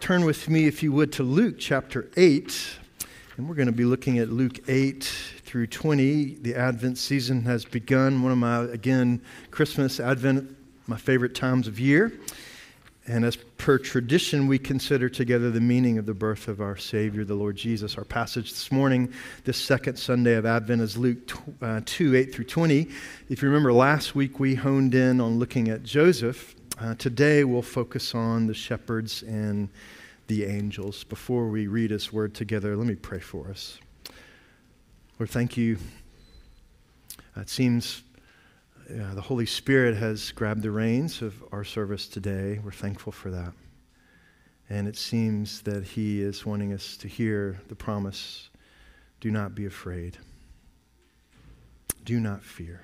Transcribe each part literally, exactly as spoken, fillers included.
turn with me, if you would, to Luke chapter eight. And we're going to be looking at Luke eight through twenty. The Advent season has begun. One of my, again, Christmas, Advent, my favorite times of year. And as per tradition, we consider together the meaning of the birth of our Savior, the Lord Jesus. Our passage this morning, this second Sunday of Advent, is Luke two, eight through twenty. If you remember, last week we honed in on looking at Joseph. Uh, today we'll focus on the shepherds and the angels. Before we read His word together, let me pray for us. Lord, thank you. Uh, it seems uh, the Holy Spirit has grabbed the reins of our service today. We're thankful for that. And it seems that He is wanting us to hear the promise, do not be afraid. Do not fear.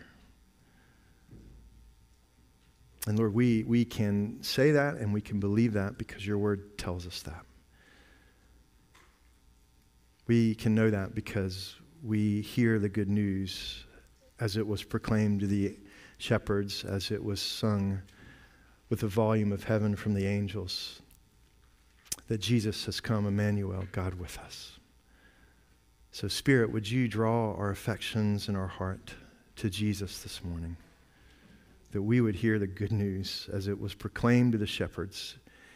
And Lord, we, we can say that and we can believe that because your word tells us that. We can know that because we hear the good news as it was proclaimed to the shepherds, as it was sung with the volume of heaven from the angels, that Jesus has come, Emmanuel, God with us. So Spirit, would you draw our affections and our heart to Jesus this morning, that we would hear the good news as it was proclaimed to the shepherds.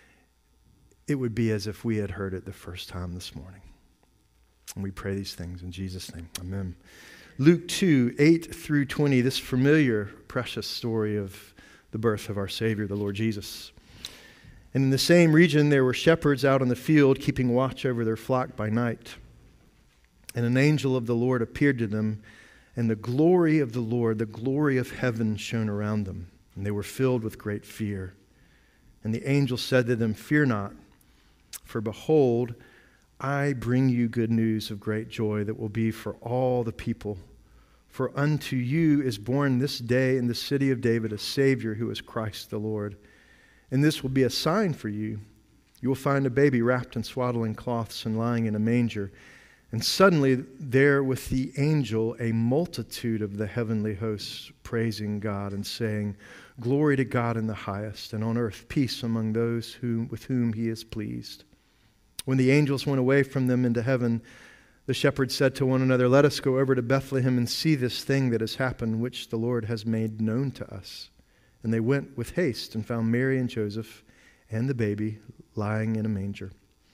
It would be as if we had heard it the first time this morning. And we pray these things in Jesus' name. Amen. Luke two, eight through twenty, this familiar, precious story of the birth of our Savior, the Lord Jesus. And in the same region, there were shepherds out in the field keeping watch over their flock by night. And an angel of the Lord appeared to them, and the glory of the Lord, the glory of heaven, shone around them. And they were filled with great fear. And the angel said to them, "Fear not, for behold, I bring you good news of great joy that will be for all the people. For unto you is born this day in the city of David a Savior who is Christ the Lord. And this will be a sign for you. You will find a baby wrapped in swaddling cloths and lying in a manger." And suddenly there with the angel a multitude of the heavenly hosts praising God and saying, "Glory to God in the highest, and on earth peace among those whom, with whom He is pleased." When the angels went away from them into heaven, the shepherds said to one another, "Let us go over to Bethlehem and see this thing that has happened, which the Lord has made known to us." And they went with haste and found Mary and Joseph and the baby lying in a manger.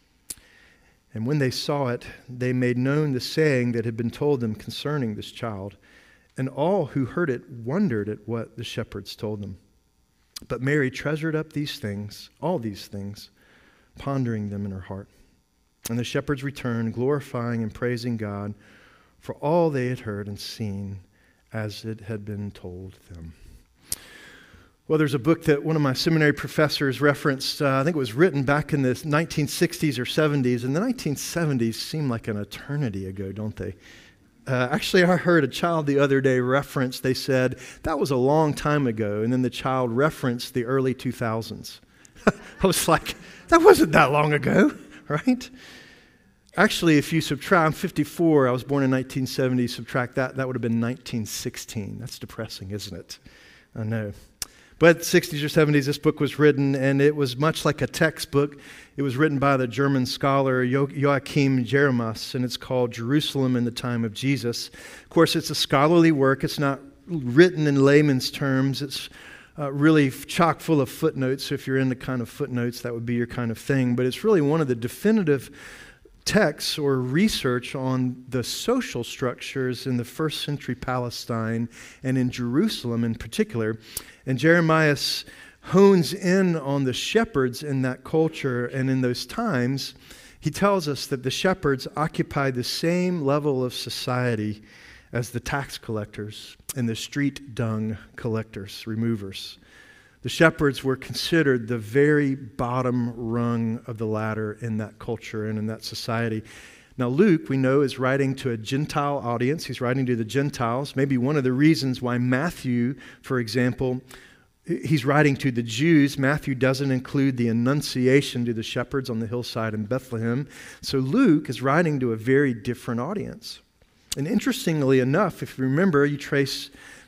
And when they saw it, they made known the saying that had been told them concerning this child. And all who heard it wondered at what the shepherds told them. But Mary treasured up these things, all these things, pondering them in her heart. And the shepherds returned, glorifying and praising God for all they had heard and seen as it had been told them. Well, there's a book that one of my seminary professors referenced. Uh, I think it was written back in the nineteen sixties or seventies. And the nineteen seventies seem like an eternity ago, don't they? Uh, actually, I heard a child the other day reference, they said, that was a long time ago. And then the child referenced the early two thousands. I was like, that wasn't that long ago, right? Actually, if you subtract, I'm fifty-four, I was born in nineteen seventy, subtract that, that would have been nineteen sixteen. That's depressing, isn't it? I know. But sixties or seventies, this book was written, and it was much like a textbook. It was written by the German scholar jo- Joachim Jeremias, and it's called Jerusalem in the Time of Jesus. Of course, it's a scholarly work. It's not written in layman's terms. It's Uh, really chock full of footnotes. So if you're into kind of footnotes, that would be your kind of thing. But it's really one of the definitive texts or research on the social structures in the first century Palestine and in Jerusalem in particular. And Jeremias hones in on the shepherds in that culture and in those times. He tells us that the shepherds occupied the same level of society as the tax collectors and the street dung collectors, removers. The shepherds were considered the very bottom rung of the ladder in that culture and in that society. Now, Luke, we know, is writing to a Gentile audience. He's writing to the Gentiles. Maybe one of the reasons why Matthew, for example, he's writing to the Jews. Matthew doesn't include the Annunciation to the shepherds on the hillside in Bethlehem. So Luke is writing to a very different audience. And interestingly enough, if you remember, you trace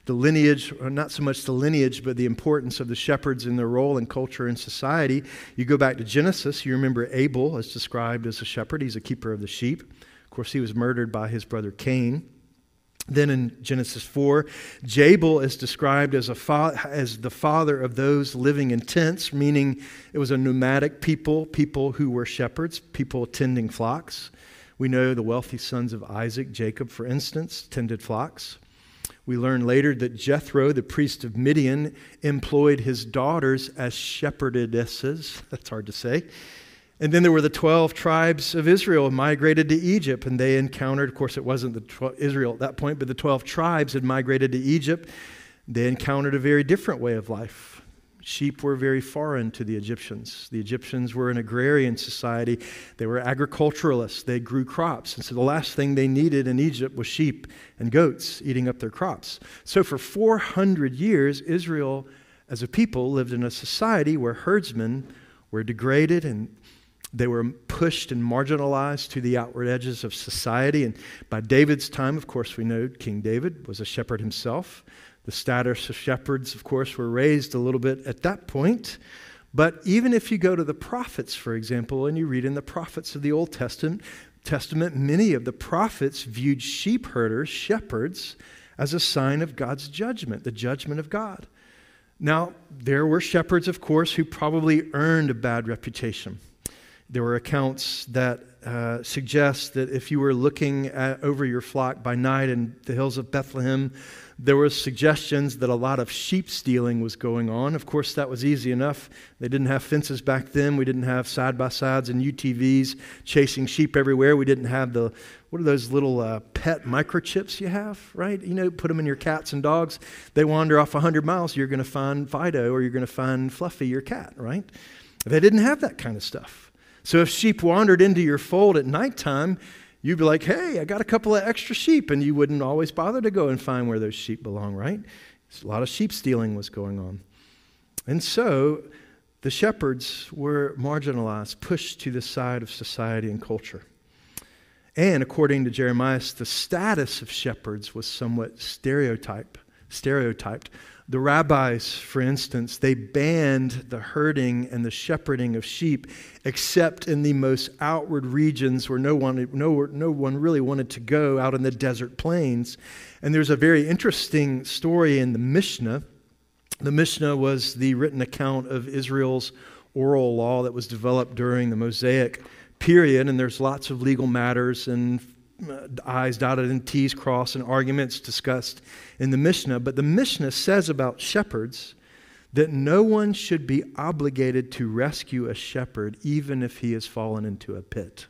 the lineage, or not so much the lineage, but the importance of the shepherds in their role in culture and society. You go back to Genesis, you remember Abel is described as a shepherd. He's a keeper of the sheep. Of course, he was murdered by his brother Cain. Then in Genesis four, Jabal is described as, a fa- as the father of those living in tents, meaning it was a nomadic people, people who were shepherds, people tending flocks. We know the wealthy sons of Isaac, Jacob, for instance, tended flocks. We learn later that Jethro, the priest of Midian, employed his daughters as shepherdesses. That's hard to say. And then there were the twelve tribes of Israel migrated to Egypt, and they encountered, of course, it wasn't the twelve, Israel at that point, but the twelve tribes had migrated to Egypt. They encountered a very different way of life. Sheep were very foreign to the Egyptians. The Egyptians were an agrarian society. They were agriculturalists. They grew crops. And so the last thing they needed in Egypt was sheep and goats eating up their crops. So for four hundred years, Israel as a people lived in a society where herdsmen were degraded and they were pushed and marginalized to the outward edges of society. And by David's time, of course, we know King David was a shepherd himself. The status of shepherds, of course, were raised a little bit at that point. But even if you go to the prophets, for example, and you read in the prophets of the Old Testament, Testament, many of the prophets viewed sheep herders, shepherds, as a sign of God's judgment, the judgment of God. Now, there were shepherds, of course, who probably earned a bad reputation. There were accounts that uh, suggest that if you were looking at, over your flock by night in the hills of Bethlehem, there were suggestions that a lot of sheep stealing was going on. Of course, that was easy enough. They didn't have fences back then. We didn't have side-by-sides and U T Vs chasing sheep everywhere. We didn't have the, what are those little uh, pet microchips you have, right? You know, put them in your cats and dogs. They wander off one hundred miles, you're going to find Fido or you're going to find Fluffy, your cat, right? They didn't have that kind of stuff. So if sheep wandered into your fold at nighttime, you'd be like, hey, I got a couple of extra sheep, and you wouldn't always bother to go and find where those sheep belong, right? A lot of sheep stealing was going on. And so the shepherds were marginalized, pushed to the side of society and culture. And according to Jeremiah, the status of shepherds was somewhat stereotype, stereotyped. The rabbis, for instance, they banned the herding and the shepherding of sheep except in the most outward regions where no one, no, no one really wanted to go, out in the desert plains. And there's a very interesting story in the Mishnah. The Mishnah was the written account of Israel's oral law that was developed during the Mosaic period, and there's lots of legal matters and I's dotted and T's crossed and arguments discussed in the Mishnah. But the Mishnah says about shepherds that no one should be obligated to rescue a shepherd even if he has fallen into a pit.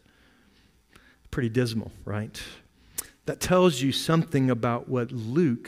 Pretty dismal, right? That tells you something about what Luke,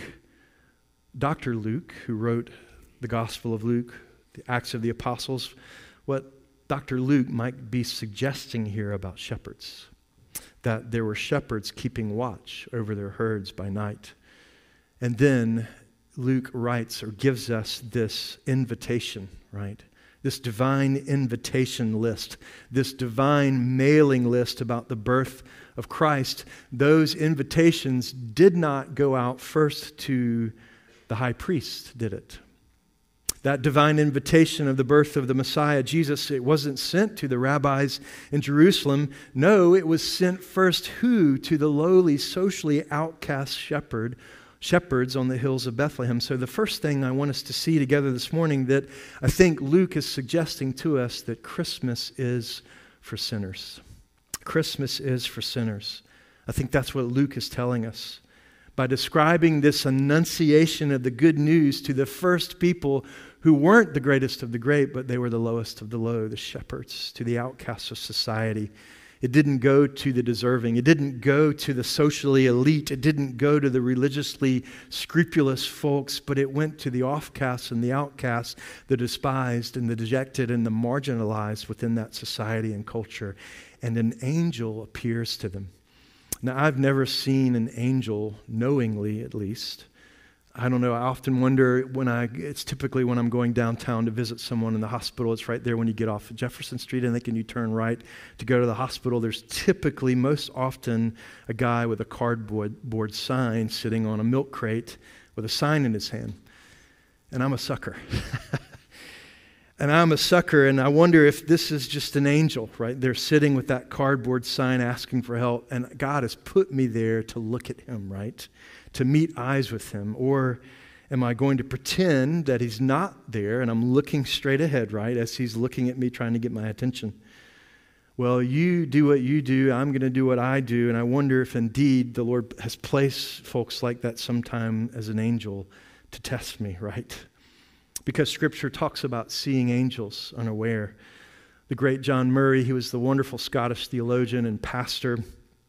Doctor Luke, who wrote the Gospel of Luke, the Acts of the Apostles, what Doctor Luke might be suggesting here about shepherds. That there were shepherds keeping watch over their herds by night. And then Luke writes or gives us this invitation, right? This divine invitation list, this divine mailing list about the birth of Christ. Those invitations did not go out first to the high priest, did it? That divine invitation of the birth of the Messiah, Jesus, it wasn't sent to the rabbis in Jerusalem. No, it was sent first who? To the lowly, socially outcast shepherd, shepherds on the hills of Bethlehem. So the first thing I want us to see together this morning, that I think Luke is suggesting to us, that Christmas is for sinners. Christmas is for sinners. I think that's what Luke is telling us. By describing this annunciation of the good news to the first people who weren't the greatest of the great, but they were the lowest of the low, the shepherds, to the outcasts of society. It didn't go to the deserving. It didn't go to the socially elite. It didn't go to the religiously scrupulous folks, but it went to the offcasts and the outcasts, the despised and the dejected and the marginalized within that society and culture. And an angel appears to them. Now, I've never seen an angel, knowingly at least. I don't know, I often wonder when I, it's typically when I'm going downtown to visit someone in the hospital. It's right there when you get off of Jefferson Street, and then you turn right to go to the hospital. There's typically, most often, a guy with a cardboard board sign sitting on a milk crate with a sign in his hand. And I'm a sucker. And I'm a sucker, and I wonder if this is just an angel, right? They're sitting with that cardboard sign asking for help, and God has put me there to look at him, right? To meet eyes with him. Or am I going to pretend that he's not there and I'm looking straight ahead, right, as he's looking at me trying to get my attention? Well, you do what you do, I'm going to do what I do, and I wonder if indeed the Lord has placed folks like that sometime as an angel to test me, right? Because Scripture talks about seeing angels unaware. The great John Murray, he was the wonderful Scottish theologian and pastor,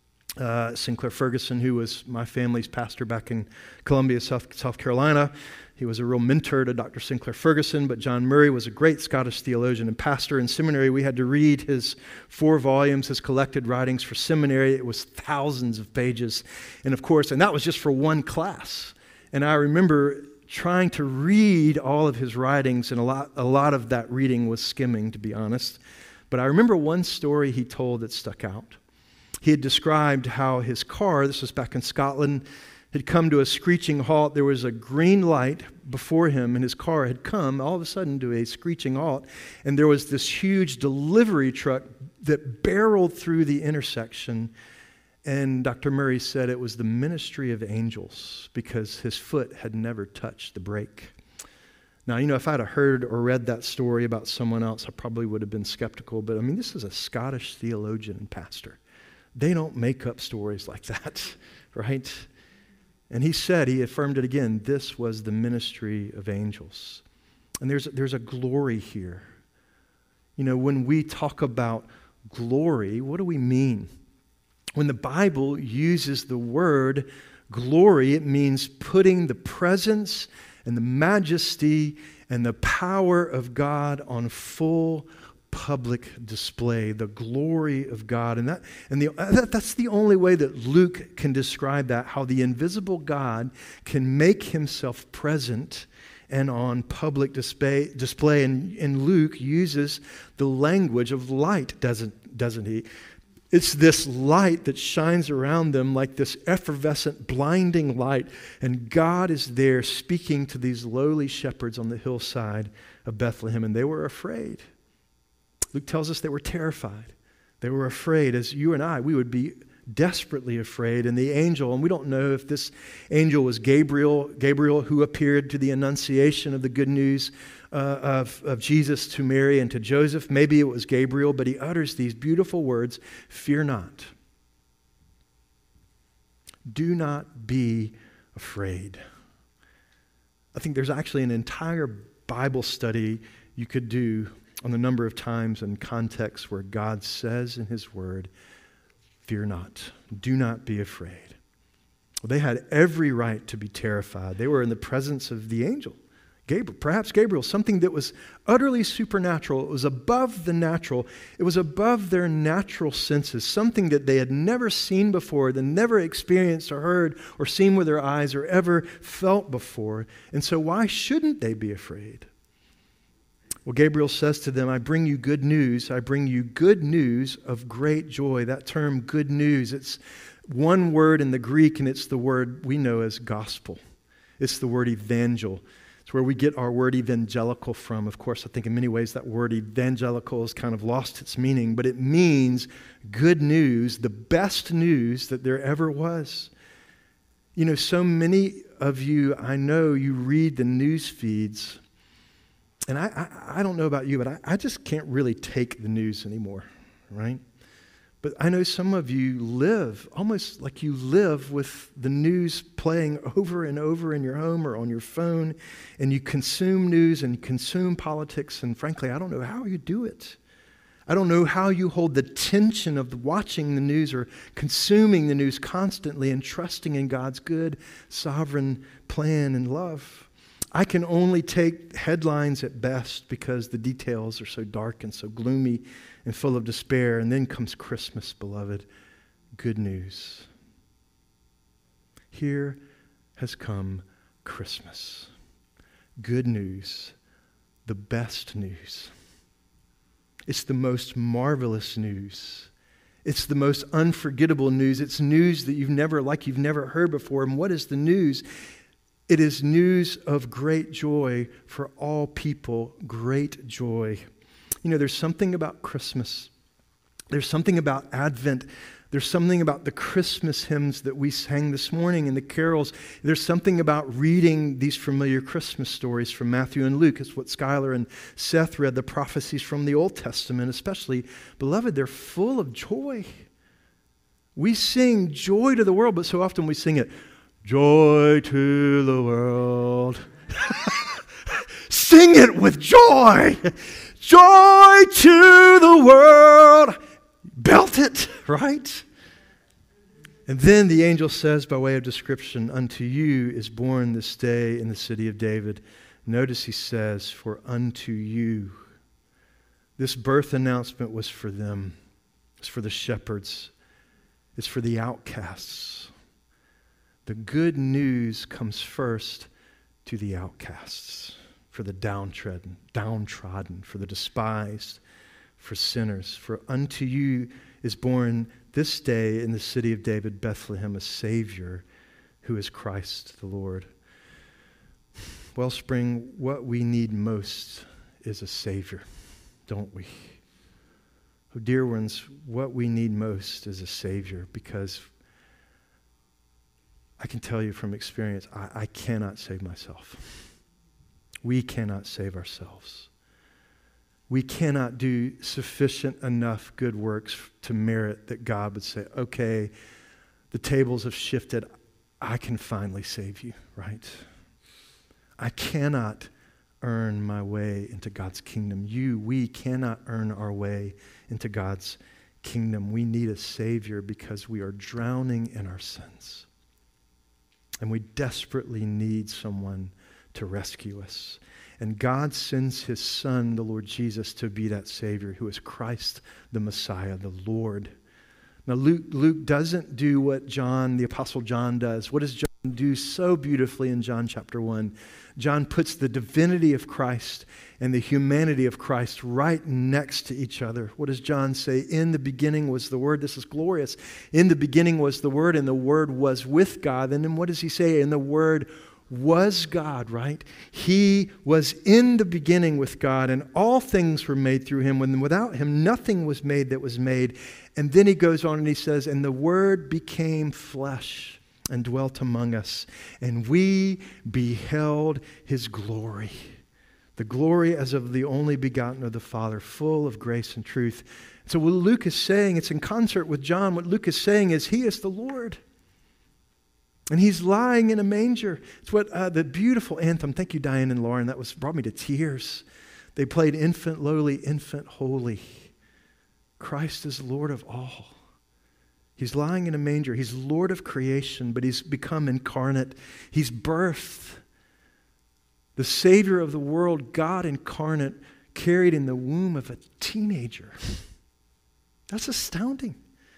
uh, Sinclair Ferguson, who was my family's pastor back in Columbia, South, South Carolina. He was a real mentor to Doctor Sinclair Ferguson, but John Murray was a great Scottish theologian and pastor. In seminary, we had to read his four volumes, his collected writings for seminary. It was thousands of pages. And of course, and that was just for one class. And I remember trying to read all of his writings, and a lot, a lot of that reading was skimming, to be honest. But I remember one story he told that stuck out. He had described how his car, this was back in Scotland, had come to a screeching halt. There was a green light before him, and his car had come all of a sudden to a screeching halt. And there was this huge delivery truck that barreled through the intersection. And Doctor Murray said it was the ministry of angels because his foot had never touched the brake. Now, you know, if I'd have heard or read that story about someone else, I probably would have been skeptical. But I mean, this is a Scottish theologian and pastor. They don't make up stories like that, right? And he said, he affirmed it again, this was the ministry of angels. And there's, there's a glory here. You know, when we talk about glory, what do we mean? When the Bible uses the word glory, it means putting the presence and the majesty and the power of God on full public display, the glory of God. And that and the, that, that's the only way that Luke can describe that, how the invisible God can make himself present and on public display. display. And, and Luke uses the language of light, doesn't, doesn't he? It's this light that shines around them like this effervescent, blinding light. And God is there speaking to these lowly shepherds on the hillside of Bethlehem, and they were afraid. Luke tells us they were terrified. They were afraid, as you and I, we would be desperately afraid. And the angel, and we don't know if this angel was Gabriel, Gabriel who appeared to the annunciation of the good news uh, of, of Jesus to Mary and to Joseph. Maybe it was Gabriel, but he utters these beautiful words, "Fear not. Do not be afraid." I think there's actually an entire Bible study you could do on the number of times and contexts where God says in his word, "Fear not, do not be afraid." Well, they had every right to be terrified. They were in the presence of the angel, Gabriel, perhaps Gabriel, something that was utterly supernatural. It was above the natural. It was above their natural senses, something that they had never seen before, they never experienced or heard or seen with their eyes or ever felt before. And so why shouldn't they be afraid? Well, Gabriel says to them, "I bring you good news. I bring you good news of great joy." That term, good news, it's one word in the Greek, and it's the word we know as gospel. It's the word evangel. It's where we get our word evangelical from. Of course, I think in many ways that word evangelical has kind of lost its meaning, but it means good news, the best news that there ever was. You know, so many of you, I know you read the news feeds. And I, I, I don't know about you, but I, I just can't really take the news anymore, right? But I know some of you live, almost like you live with the news playing over and over in your home or on your phone, and you consume news and consume politics, and frankly, I don't know how you do it. I don't know how you hold the tension of watching the news or consuming the news constantly and trusting in God's good, sovereign plan and love. I can only take headlines at best because the details are so dark and so gloomy and full of despair. And then comes Christmas, beloved. Good news. Here has come Christmas. Good news. The best news. It's the most marvelous news. It's the most unforgettable news. It's news that you've never, like you've never heard before. And what is the news? It is news of great joy for all people, great joy. You know, there's something about Christmas. There's something about Advent. There's something about the Christmas hymns that we sang this morning and the carols. There's something about reading these familiar Christmas stories from Matthew and Luke. It's what Skylar and Seth read, the prophecies from the Old Testament especially. Beloved, they're full of joy. We sing joy to the world, but so often we sing it, joy to the world. Sing it with joy. Joy to the world. Belt it, right? And then the angel says, by way of description, unto you is born this day in the city of David. Notice he says, for unto you. This birth announcement was for them. It's for the shepherds. It's for the outcasts. The good news comes first to the outcasts, for the downtrodden, downtrodden, for the despised, for sinners. For unto you is born this day in the city of David, Bethlehem, a Savior who is Christ the Lord. Wellspring, what we need most is a Savior, don't we? Oh, dear ones, what we need most is a Savior, because I can tell you from experience, I, I cannot save myself. We cannot save ourselves. We cannot do sufficient enough good works to merit that God would say, okay, the tables have shifted. I can finally save you, right? I cannot earn my way into God's kingdom. You, we cannot earn our way into God's kingdom. We need a Savior because we are drowning in our sins. And we desperately need someone to rescue us. And God sends his Son, the Lord Jesus, to be that Savior who is Christ, the Messiah, the Lord. Now, Luke, Luke doesn't do what John, the Apostle John, does. What does John do so beautifully in John chapter one? John puts the divinity of Christ and the humanity of Christ right next to each other. What does John say? In the beginning was the Word. This is glorious. In the beginning was the Word, and the Word was with God. And then what does he say? And the Word was God, right? He was in the beginning with God, and all things were made through him. When without him, nothing was made that was made. And then he goes on and he says, and the Word became flesh and dwelt among us, and we beheld his glory. The glory as of the only begotten of the Father, full of grace and truth. So what Luke is saying, it's in concert with John. What Luke is saying is he is the Lord. And he's lying in a manger. It's what uh, the beautiful anthem, thank you Diane and Lauren, that was brought me to tears. They played Infant Lowly, Infant Holy. Christ is Lord of all. He's lying in a manger. He's Lord of creation, but he's become incarnate. He's birthed. The Savior of the world, God incarnate, carried in the womb of a teenager. That's astounding.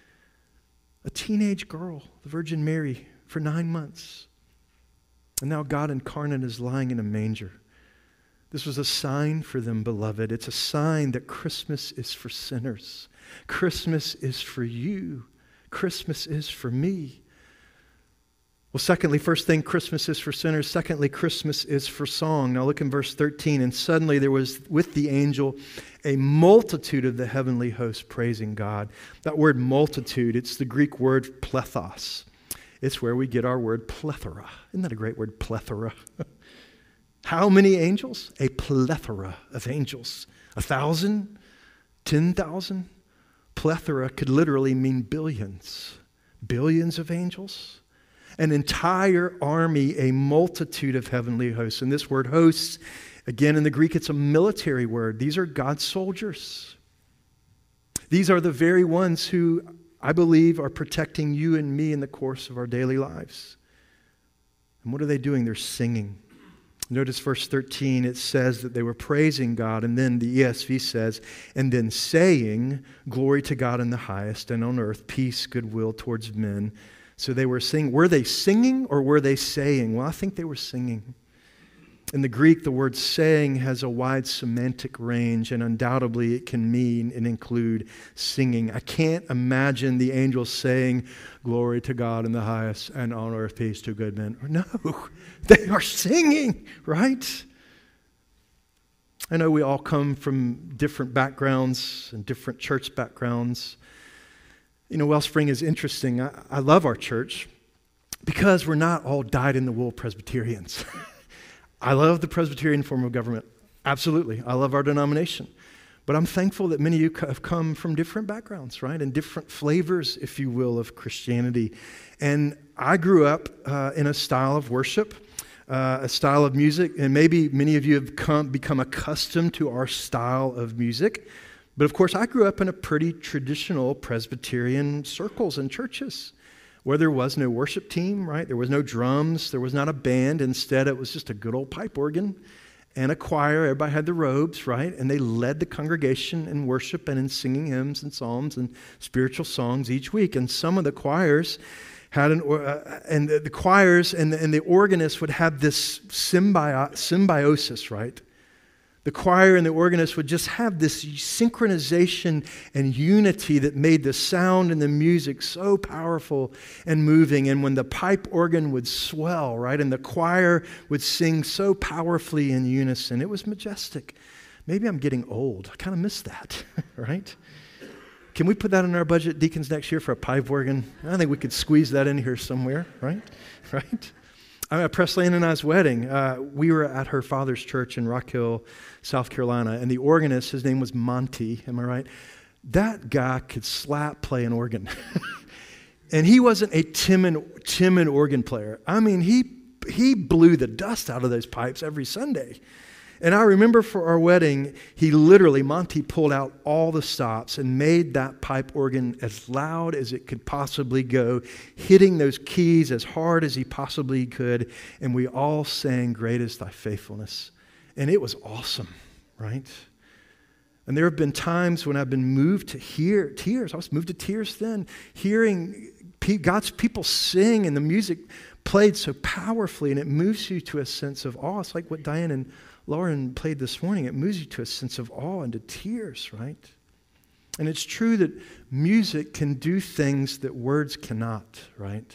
A teenage girl, the Virgin Mary, for nine months. And now God incarnate is lying in a manger. This was a sign for them, beloved. It's a sign that Christmas is for sinners. Christmas is for you. Christmas is for me. Well, secondly, first thing, Christmas is for sinners. Secondly, Christmas is for song. Now look in verse thirteen. And suddenly there was with the angel a multitude of the heavenly host praising God. That word multitude, it's the Greek word plethos. It's where we get our word plethora. Isn't that a great word, plethora? How many angels? A plethora of angels. A thousand? Ten thousand? Plethora could literally mean billions. Billions of angels. An entire army, a multitude of heavenly hosts. And this word hosts, again in the Greek, it's a military word. These are God's soldiers. These are the very ones who, I believe, are protecting you and me in the course of our daily lives. And what are they doing? They're singing. Notice verse thirteen, it says that they were praising God, and then the E S V says, and then saying, glory to God in the highest, and on earth peace, goodwill towards men. So they were singing. Were they singing or were they saying? Well, I think they were singing. In the Greek, the word saying has a wide semantic range, and undoubtedly it can mean and include singing. I can't imagine the angels saying, "Glory to God in the highest, and on earth peace to good men." No, they are singing, right? I know we all come from different backgrounds and different church backgrounds. You know, Wellspring is interesting. I, I love our church because we're not all dyed-in-the-wool Presbyterians. I love the Presbyterian form of government. Absolutely. I love our denomination. But I'm thankful that many of you have come from different backgrounds, right? And different flavors, if you will, of Christianity. And I grew up uh, in a style of worship, uh, a style of music, and maybe many of you have come, become accustomed to our style of music. But of course, I grew up in a pretty traditional Presbyterian circles and churches, where there was no worship team, right? There was no drums. There was not a band. Instead, it was just a good old pipe organ and a choir. Everybody had the robes, right? And they led the congregation in worship and in singing hymns and psalms and spiritual songs each week. And some of the choirs had an, uh, and the, the choirs and the, and the organists would have this symbio- symbiosis, right? The choir and the organist would just have this synchronization and unity that made the sound and the music so powerful and moving. And when the pipe organ would swell, right, and the choir would sing so powerfully in unison, it was majestic. Maybe I'm getting old. I kind of miss that, right? Can we put that in our budget, deacons, next year for a pipe organ? I think we could squeeze that in here somewhere, right? Right? I mean, at Presley Ann and I's wedding, uh, we were at her father's church in Rock Hill, South Carolina, and the organist, his name was Monty, am I right? That guy could slap play an organ. And he wasn't a timid, timid organ player. I mean, he he blew the dust out of those pipes every Sunday. And I remember for our wedding, he literally, Monty pulled out all the stops and made that pipe organ as loud as it could possibly go, hitting those keys as hard as he possibly could. And we all sang, "Great is thy faithfulness." And it was awesome, right? And there have been times when I've been moved to hear tears. I was moved to tears then, hearing God's people sing and the music played so powerfully, and it moves you to a sense of awe. It's like what Diane and Lauren played this morning. It moves you to a sense of awe and to tears, right? And it's true that music can do things that words cannot, right?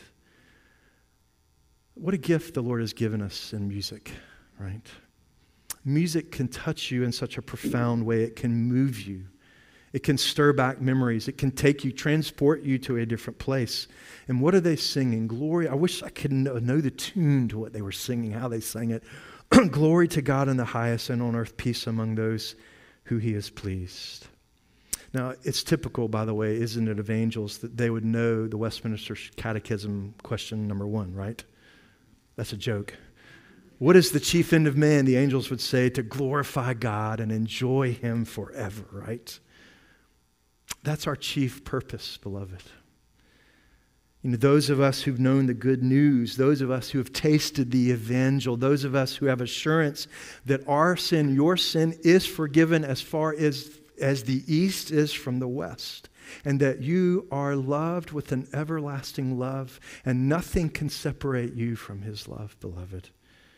What a gift the Lord has given us in music, right? Music can touch you in such a profound way. It can move you. It can stir back memories. It can take you, transport you to a different place. And what are they singing? Glory. I wish I could know, know the tune to what they were singing, how they sang it. Glory to God in the highest, and on earth peace among those who he is pleased. Now, it's typical, by the way, isn't it, of angels that they would know the Westminster Catechism question number one, right? That's a joke. What is the chief end of man? The angels would say, to glorify God and enjoy him forever, right? That's our chief purpose, beloved. You know, those of us who've known the good news, those of us who have tasted the evangel, those of us who have assurance that our sin, your sin, is forgiven as far as, as the east is from the west, and that you are loved with an everlasting love, and nothing can separate you from his love, beloved.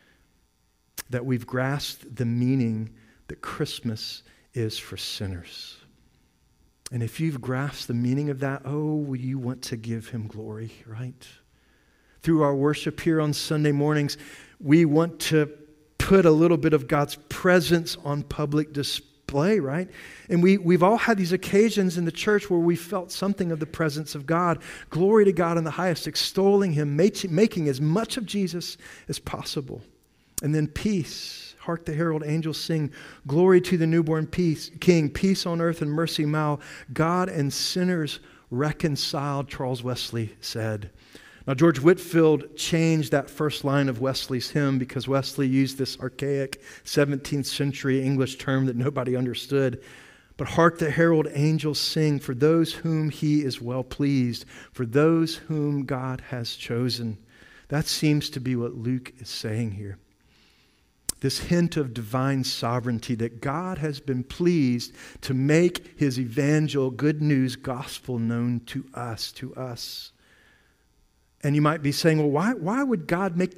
That we've grasped the meaning that Christmas is for sinners. And if you've grasped the meaning of that, oh, you want to give him glory, right? Through our worship here on Sunday mornings, we want to put a little bit of God's presence on public display, right? And we, we've all had these occasions in the church where we felt something of the presence of God. Glory to God in the highest, extolling him, making as much of Jesus as possible. And then peace. Hark the herald angels sing, glory to the newborn peace, King, peace on earth and mercy mild, God and sinners reconciled, Charles Wesley said. Now, George Whitefield changed that first line of Wesley's hymn because Wesley used this archaic seventeenth century English term that nobody understood. But hark the herald angels sing, for those whom he is well pleased, for those whom God has chosen. That seems to be what Luke is saying here. This hint of divine sovereignty that God has been pleased to make his evangel, good news, gospel known to us, to us. And you might be saying, well, why, why would God make that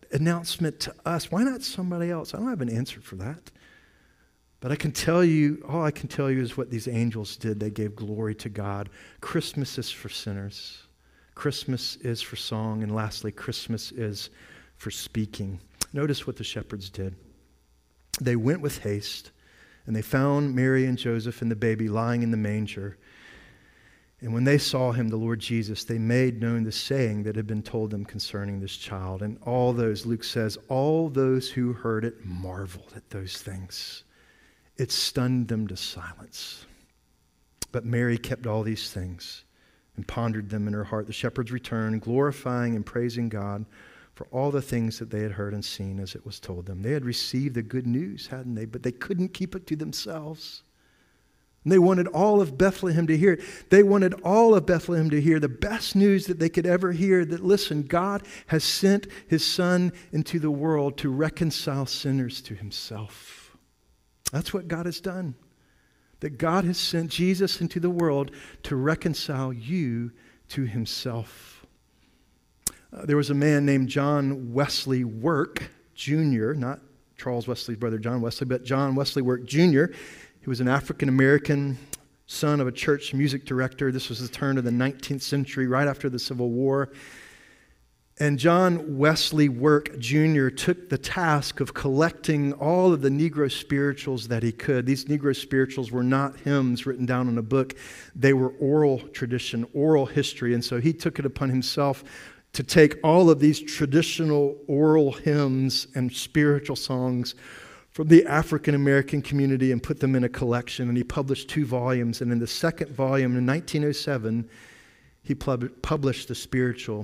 announcement to us? Why not somebody else? I don't have an answer for that. But I can tell you, all I can tell you is what these angels did. They gave glory to God. Christmas is for sinners. Christmas is for song. And lastly, Christmas is for speaking. Notice what the shepherds did. They went with haste, and they found Mary and Joseph and the baby lying in the manger. And when they saw him, the Lord Jesus, they made known the saying that had been told them concerning this child. And all those, Luke says, all those who heard it marveled at those things. It stunned them to silence. But Mary kept all these things and pondered them in her heart. The shepherds returned, glorifying and praising God for all the things that they had heard and seen as it was told them. They had received the good news, hadn't they? But they couldn't keep it to themselves. And they wanted all of Bethlehem to hear it. They wanted all of Bethlehem to hear the best news that they could ever hear, that, listen, God has sent his Son into the world to reconcile sinners to himself. That's what God has done. That God has sent Jesus into the world to reconcile you to himself. Uh, there was a man named John Wesley Work, Junior, not Charles Wesley's brother John Wesley, but John Wesley Work, Junior He was an African-American son of a church music director. This was the turn of the nineteenth century, right after the Civil War. And John Wesley Work, Junior took the task of collecting all of the Negro spirituals that he could. These Negro spirituals were not hymns written down in a book. They were oral tradition, oral history. And so he took it upon himself to take all of these traditional oral hymns and spiritual songs from the African-American community and put them in a collection. And he published two volumes. And in the second volume, in nineteen oh seven, he pub- published the spiritual,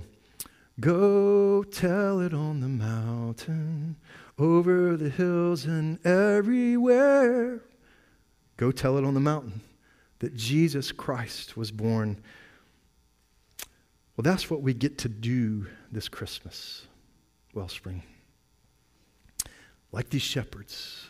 Go tell it on the mountain, over the hills and everywhere. Go tell it on the mountain that Jesus Christ was born. Well, that's what we get to do this Christmas, Wellspring. Like these shepherds,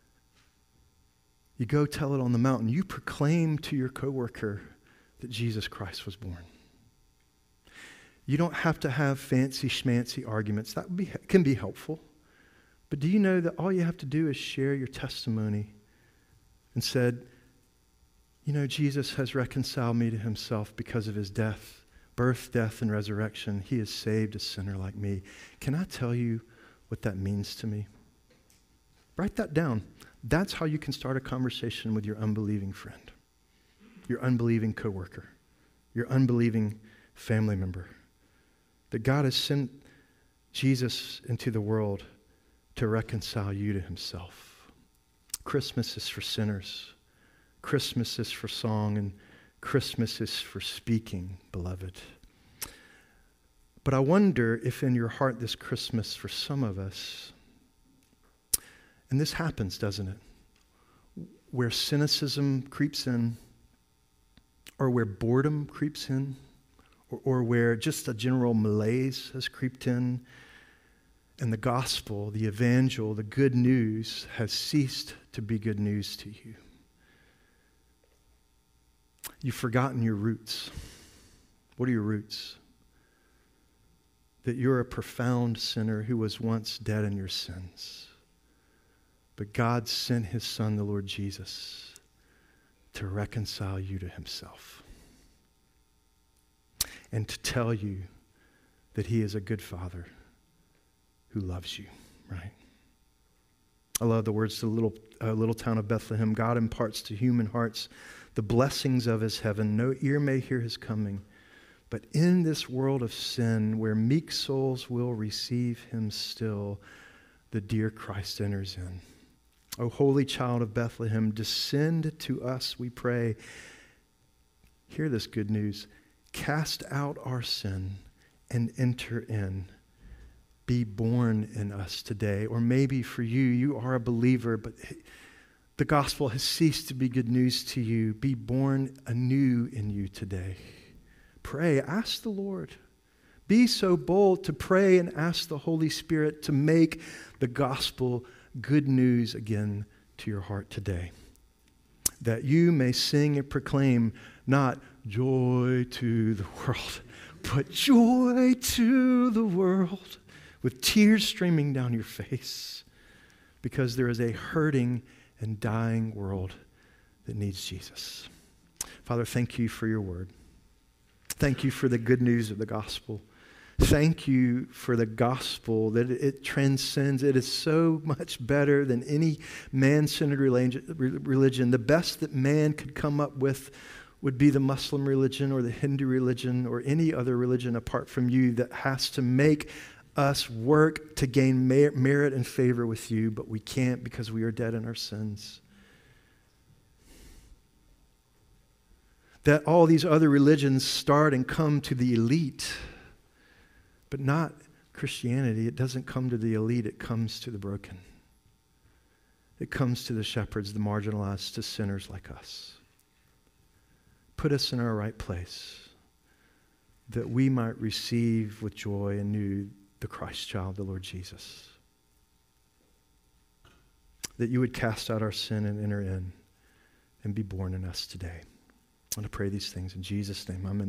you go tell it on the mountain. You proclaim to your coworker that Jesus Christ was born. You don't have to have fancy schmancy arguments. That would be, can be helpful. But do you know that all you have to do is share your testimony and said, you know, Jesus has reconciled me to himself because of his death, birth, death, and resurrection. He has saved a sinner like me. Can I tell you what that means to me? Write that down. That's how you can start a conversation with your unbelieving friend, your unbelieving coworker, your unbelieving family member. That God has sent Jesus into the world to reconcile you to himself. Christmas is for sinners. Christmas is for song, and Christmas is for speaking, beloved. But I wonder if in your heart this Christmas, for some of us, and this happens, doesn't it? Where cynicism creeps in, or where boredom creeps in, or, or where just a general malaise has creeped in, and the gospel, the evangel, the good news has ceased to be good news to you. You've forgotten your roots. What are your roots? That you're a profound sinner who was once dead in your sins. But God sent his Son, the Lord Jesus, to reconcile you to himself. And to tell you that he is a good Father who loves you, right? I love the words to the little, uh, little town of Bethlehem. God imparts to human hearts the blessings of his heaven. No ear may hear his coming. But in this world of sin, where meek souls will receive him still, the dear Christ enters in. O holy child of Bethlehem, descend to us, we pray. Hear this good news. Cast out our sin and enter in. Be born in us today. Or maybe for you, you are a believer, but the gospel has ceased to be good news to you. Be born anew in you today. Pray, ask the Lord. Be so bold to pray and ask the Holy Spirit to make the gospel good news again to your heart today. That you may sing and proclaim not joy to the world, but joy to the world. with tears streaming down your face, because there is a hurting and dying world that needs Jesus. Father, thank you for your word. Thank you for the good news of the gospel. Thank you for the gospel, that it transcends. It is so much better than any man-centered religion. The best that man could come up with would be the Muslim religion or the Hindu religion or any other religion apart from you that has to make us work to gain mer- merit and favor with you, but we can't because we are dead in our sins. That all these other religions start and come to the elite, but not Christianity. It doesn't come to the elite, it comes to the broken. It comes to the shepherds, the marginalized, to sinners like us. Put us in our right place, that we might receive with joy anew the Christ child, the Lord Jesus. That you would cast out our sin and enter in and be born in us today. I want to pray these things in Jesus' name. Amen.